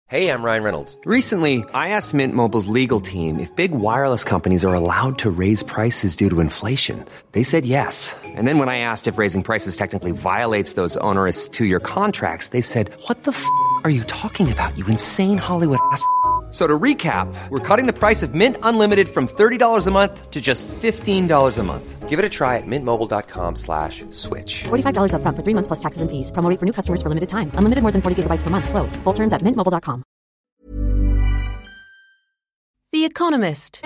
Hey, I'm Ryan Reynolds. Recently, I asked Mint Mobile's legal team if big wireless companies are allowed to raise prices due to inflation. They said yes. And then when I asked if raising prices technically violates those onerous two-year contracts, they said, "What the f*** are you talking about, you insane Hollywood ass?" So to recap, we're cutting the price of Mint Unlimited from $30 a month to just $15 a month. Give it a try at mintmobile.com/switch. $45 up front for 3 months plus taxes and fees. Promo rate for new customers for limited time. Unlimited more than 40 gigabytes per month. Slows full terms at mintmobile.com. The Economist.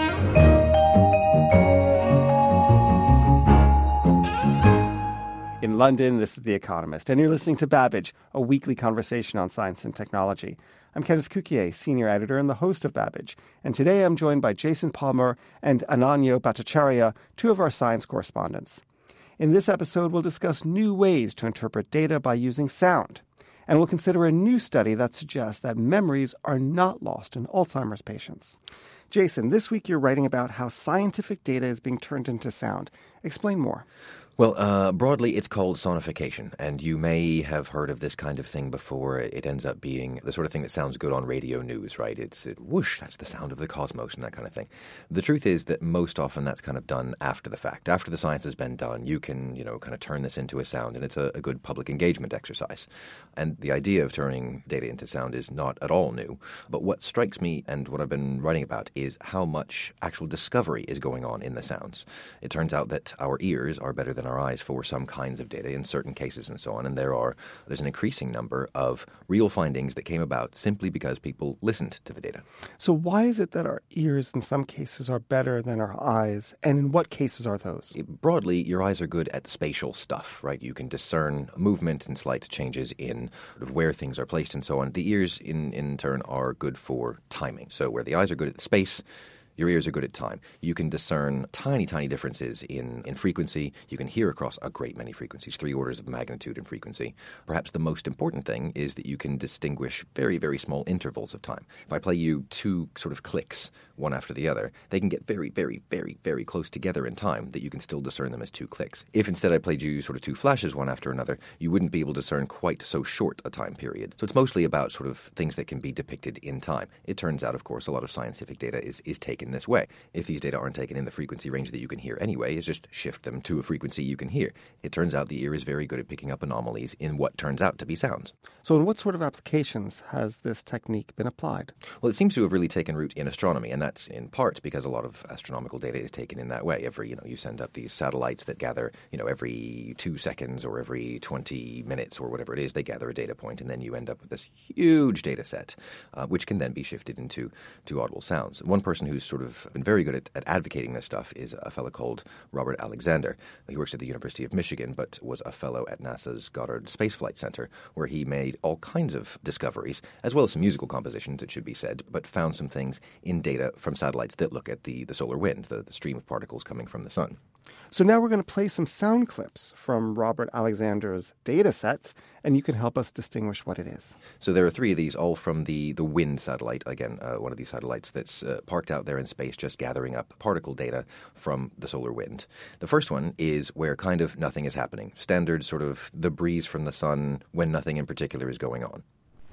In London, this is The Economist, and you're listening to Babbage, a weekly conversation on science and technology. I'm Kenneth Cukier, senior editor and the host of Babbage, and today I'm joined by Jason Palmer and Ananyo Bhattacharya, two of our science correspondents. In this episode, we'll discuss new ways to interpret data by using sound, and we'll consider a new study that suggests that memories are not lost in Alzheimer's patients. Jason, this week you're writing about how scientific data is being turned into sound. Explain more. Well, broadly, it's called sonification, and you may have heard of this kind of thing before. It ends up being the sort of thing that sounds good on radio news, right? It's whoosh, that's the sound of the cosmos and that kind of thing. The truth is that most often that's kind of done after the fact. After the science has been done, you can, kind of turn this into a sound, and it's a good public engagement exercise. And the idea of turning data into sound is not at all new. But what strikes me, and what I've been writing about, is how much actual discovery is going on in the sounds. It turns out that our ears are better than our eyes for some kinds of data in certain cases and so on. And there's an increasing number of real findings that came about simply because people listened to the data. So why is it that our ears in some cases are better than our eyes? And in what cases are those? Broadly, your eyes are good at spatial stuff, right? You can discern movement and slight changes in sort of where things are placed and so on. The ears, in turn, are good for timing. So where the eyes are good at space, your ears are good at time. You can discern tiny, tiny differences in frequency. You can hear across a great many frequencies, 3 orders of magnitude in frequency. Perhaps the most important thing is that you can distinguish very, very small intervals of time. If I play you 2 sort of clicks, one after the other, they can get very, very, very, very close together in time that you can still discern them as 2 clicks. If instead I played you sort of 2 flashes, one after another, you wouldn't be able to discern quite so short a time period. So it's mostly about sort of things that can be depicted in time. It turns out, of course, a lot of scientific data is taken this way. If these data aren't taken in the frequency range that you can hear anyway, is just shift them to a frequency you can hear. It turns out the ear is very good at picking up anomalies in what turns out to be sounds. So in what sort of applications has this technique been applied? Well, it seems to have really taken root in astronomy, and that's in part because a lot of astronomical data is taken in that way. You send up these satellites that gather, every 2 seconds or every 20 minutes or whatever it is, they gather a data point, and then you end up with this huge data set, which can then be shifted into audible sounds. One person who's sort of been very good at advocating this stuff is a fellow called Robert Alexander. He works at the University of Michigan, but was a fellow at NASA's Goddard Space Flight Center, where he made all kinds of discoveries, as well as some musical compositions, it should be said, but found some things in data from satellites that look at the solar wind, the stream of particles coming from the sun. So now we're going to play some sound clips from Robert Alexander's data sets, and you can help us distinguish what it is. So there are 3 of these, all from the WIND satellite. Again, one of these satellites that's parked out there in space just gathering up particle data from the solar wind. The first one is where kind of nothing is happening. Standard sort of the breeze from the sun when nothing in particular is going on.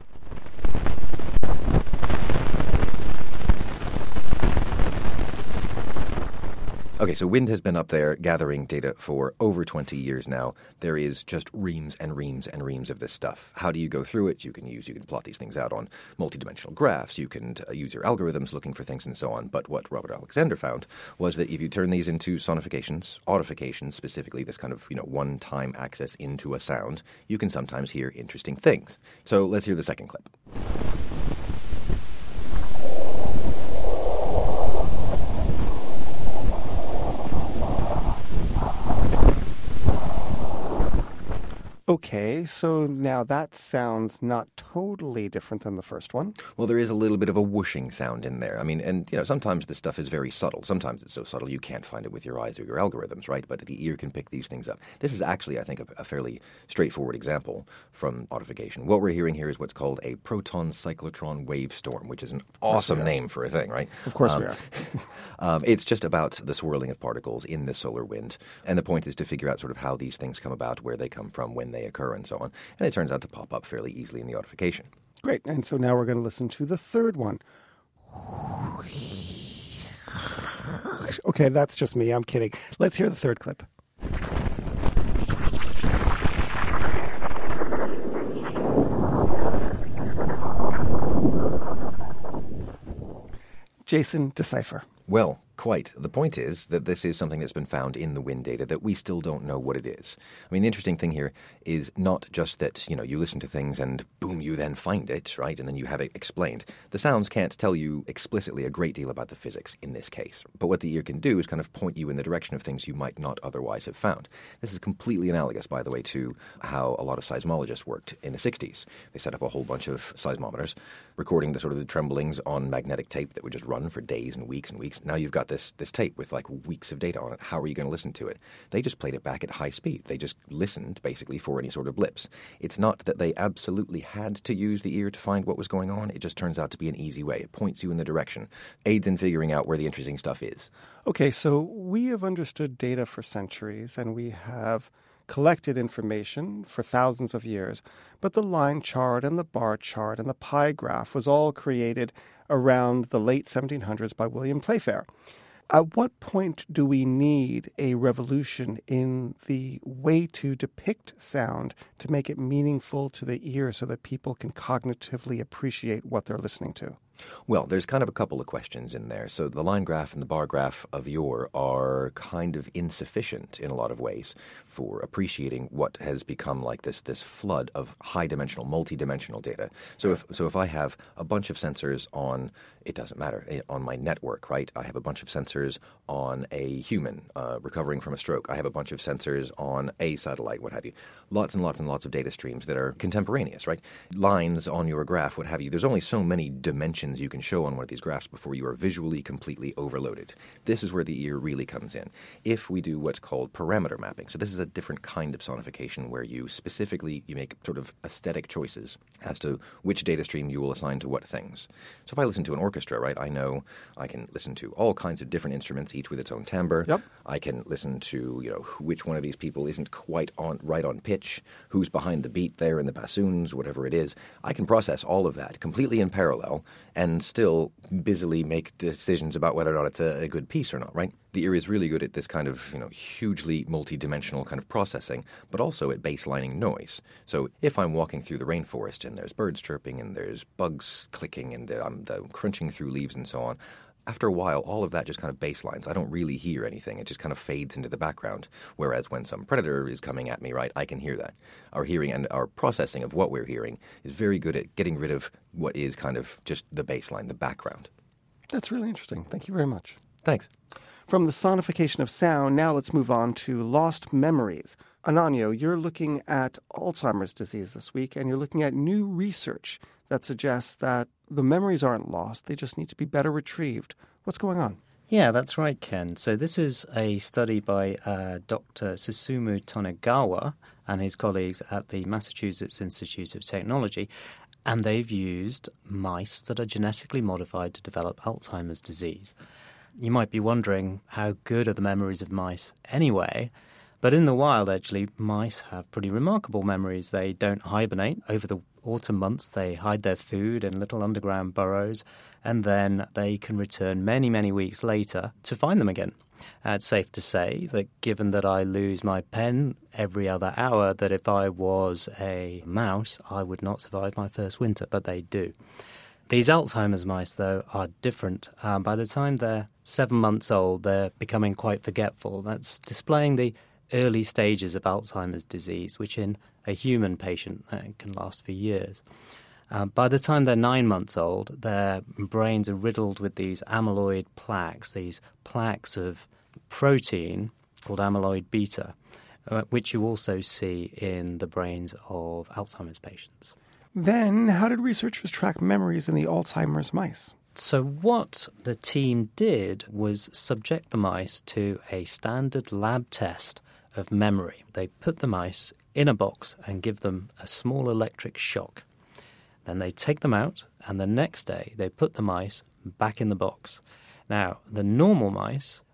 Okay, so wind has been up there gathering data for over 20 years now. There is just reams and reams and reams of this stuff. How do you go through it? You can plot these things out on multidimensional graphs. You can use your algorithms looking for things and so on. But what Robert Alexander found was that if you turn these into sonifications, audifications, specifically this kind of one-time access into a sound, you can sometimes hear interesting things. So let's hear the second clip. Okay, so now that sounds not totally different than the first one. Well, there is a little bit of a whooshing sound in there. I mean, and sometimes this stuff is very subtle. Sometimes it's so subtle you can't find it with your eyes or your algorithms, right? But the ear can pick these things up. This is actually, I think, a fairly straightforward example from audification. What we're hearing here is what's called a proton cyclotron wave storm, which is an awesome name for a thing, right? Of course we are. It's just about the swirling of particles in the solar wind. And the point is to figure out sort of how these things come about, where they come from, when they occur, and so on. And it turns out to pop up fairly easily in the audification. Great. And so now we're going to listen to the third one. Okay, that's just me. I'm kidding. Let's hear the third clip. Jason, decipher. Well, quite. The point is that this is something that's been found in the wind data that we still don't know what it is. I mean, the interesting thing here is not just that, you listen to things and boom, you then find it, right? And then you have it explained. The sounds can't tell you explicitly a great deal about the physics in this case. But what the ear can do is kind of point you in the direction of things you might not otherwise have found. This is completely analogous, by the way, to how a lot of seismologists worked in the 60s. They set up a whole bunch of seismometers, recording the sort of the tremblings on magnetic tape that would just run for days and weeks and weeks. Now you've got this tape with like weeks of data on it. How are you going to listen to it? They just played it back at high speed. They just listened basically for any sort of blips. It's not that they absolutely had to use the ear to find what was going on. It just turns out to be an easy way. It points you in the direction, aids in figuring out where the interesting stuff is. Okay, so we have understood data for centuries, and we have collected information for thousands of years, but the line chart and the bar chart and the pie graph was all created around the late 1700s by William Playfair. At what point do we need a revolution in the way to depict sound to make it meaningful to the ear so that people can cognitively appreciate what they're listening to? Well, there's kind of a couple of questions in there. So the line graph and the bar graph of yore are kind of insufficient in a lot of ways for appreciating what has become like this flood of high-dimensional, multi-dimensional data. So if I have a bunch of sensors on, it doesn't matter, on my network, right? I have a bunch of sensors on a human recovering from a stroke. I have a bunch of sensors on a satellite, what have you. Lots and lots and lots of data streams that are contemporaneous, right? Lines on your graph, what have you. There's only so many dimensions you can show on one of these graphs before you are visually completely overloaded. This is where the ear really comes in. If we do what's called parameter mapping, so this is a different kind of sonification where you make sort of aesthetic choices as to which data stream you will assign to what things. So if I listen to an orchestra, right, I know I can listen to all kinds of different instruments, each with its own timbre. Yep. I can listen to, which one of these people isn't quite right on pitch, who's behind the beat there in the bassoons, whatever it is. I can process all of that completely in parallel and still busily make decisions about whether or not it's a good piece or not, right? The ear is really good at this kind of, hugely multi-dimensional kind of processing, but also at baselining noise. So if I'm walking through the rainforest and there's birds chirping and there's bugs clicking and I'm crunching through leaves and so on, after a while, all of that just kind of baselines. I don't really hear anything. It just kind of fades into the background. Whereas when some predator is coming at me, right, I can hear that. Our hearing and our processing of what we're hearing is very good at getting rid of what is kind of just the baseline, the background. That's really interesting. Thank you very much. Thanks. From the sonification of sound, now let's move on to lost memories. Ananyo, you're looking at Alzheimer's disease this week, and you're looking at new research that suggests that the memories aren't lost, they just need to be better retrieved. What's going on? Yeah, that's right, Ken. So this is a study by Dr. Susumu Tonegawa and his colleagues at the Massachusetts Institute of Technology, and they've used mice that are genetically modified to develop Alzheimer's disease. You might be wondering, how good are the memories of mice anyway? But in the wild, actually, mice have pretty remarkable memories. They don't hibernate. Over the autumn months, they hide their food in little underground burrows, and then they can return many, many weeks later to find them again. It's safe to say that given that I lose my pen every other hour, that if I was a mouse, I would not survive my first winter, but they do. These Alzheimer's mice, though, are different. By the time they're 7 months old, they're becoming quite forgetful. That's displaying the early stages of Alzheimer's disease, which in a human patient can last for years. By the time they're 9 months old, their brains are riddled with these amyloid plaques, these plaques of protein called amyloid beta, which you also see in the brains of Alzheimer's patients. Then, how did researchers track memories in the Alzheimer's mice? So what the team did was subject the mice to a standard lab test of memory. They put the mice in a box and give them a small electric shock. Then they take them out, and the next day they put the mice back in the box. Now, the normal mice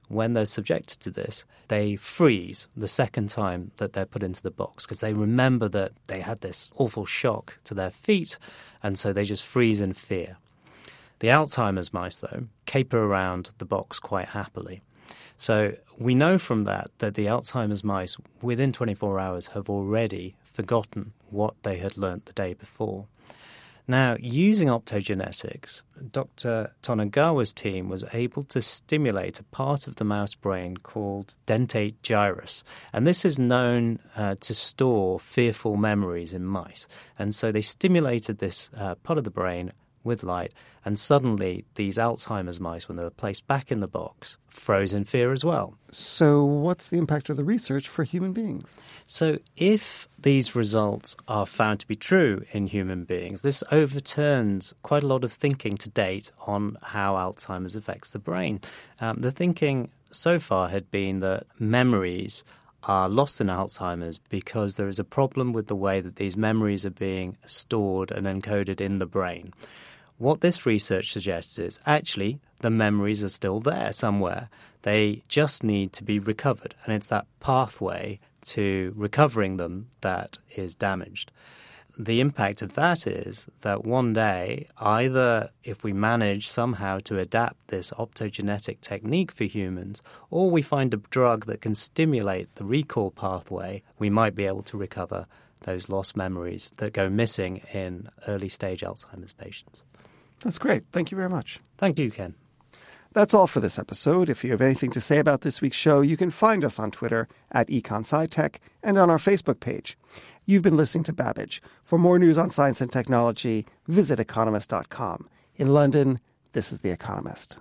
when they're subjected to this, they freeze the second time that they're put into the box because they remember that they had this awful shock to their feet, and so they just freeze in fear. The Alzheimer's mice, though, caper around the box quite happily. So we know from that the Alzheimer's mice, within 24 hours, have already forgotten what they had learnt the day before. Now, using optogenetics, Dr. Tonegawa's team was able to stimulate a part of the mouse brain called dentate gyrus. And this is known to store fearful memories in mice. And so they stimulated this part of the brain with light, and suddenly these Alzheimer's mice, when they were placed back in the box, froze in fear as well. So what's the impact of the research for human beings? So if these results are found to be true in human beings, this overturns quite a lot of thinking to date on how Alzheimer's affects the brain. The thinking so far had been that memories are lost in Alzheimer's because there is a problem with the way that these memories are being stored and encoded in the brain. What this research suggests is actually the memories are still there somewhere. They just need to be recovered, and it's that pathway to recovering them that is damaged. The impact of that is that one day, either if we manage somehow to adapt this optogenetic technique for humans, or we find a drug that can stimulate the recall pathway, we might be able to recover those lost memories that go missing in early-stage Alzheimer's patients. That's great. Thank you very much. Thank you, Ken. That's all for this episode. If you have anything to say about this week's show, you can find us on Twitter at EconSciTech and on our Facebook page. You've been listening to Babbage. For more news on science and technology, visit economist.com. In London, this is The Economist.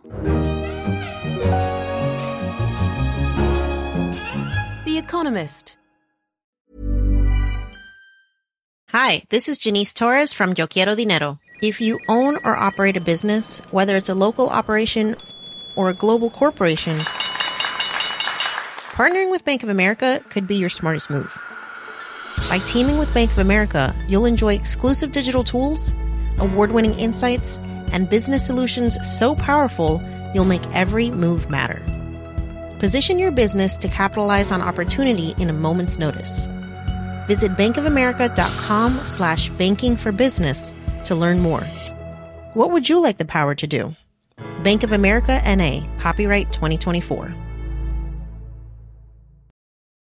The Economist. Hi, this is Janice Torres from Yo Quiero Dinero. If you own or operate a business, whether it's a local operation or a global corporation, partnering with Bank of America could be your smartest move. By teaming with Bank of America, you'll enjoy exclusive digital tools, award-winning insights, and business solutions so powerful you'll make every move matter. Position your business to capitalize on opportunity in a moment's notice. Visit bankofamerica.com/bankingforbusiness to learn more. What would you like the power to do? Bank of America, N.A., copyright 2024.